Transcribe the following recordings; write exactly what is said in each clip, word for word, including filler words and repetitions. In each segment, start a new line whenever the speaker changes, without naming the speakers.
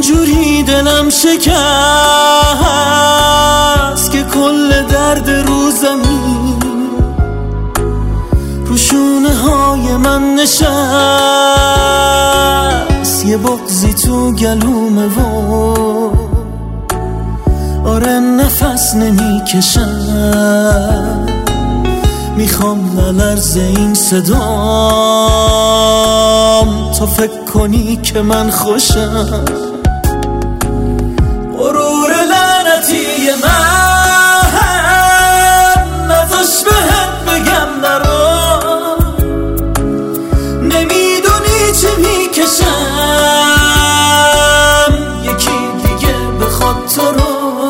جوری دلم شکست که کل درد رو زمین رو شونه های من نشست. یه بغضی تو گلومه و آره نفس نمی کشم. میخوام نلرز این صدام تا فکر کنی که من خوشم. غرور لعنتی من نذاش بهت بگم نرو. نمیدونی چه میکشم یکی دیگه بخواد تو رو.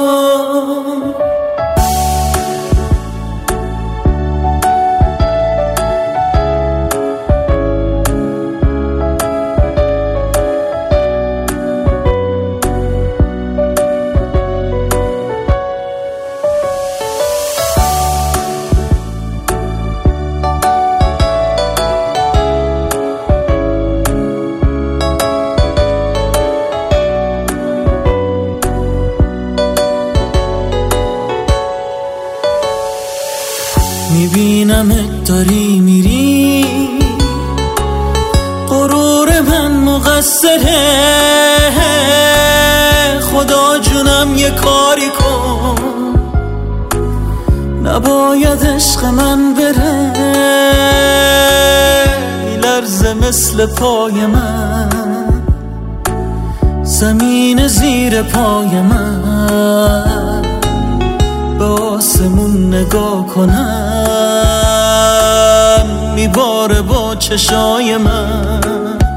میبینمت داری میری، غرور من مقصره. خدا جونم یه کاری کن، نباید عشق من بره. میلرزه مثل پای من زمین زیر پای من. به آسمون نگاه کنم میباره با چشای من.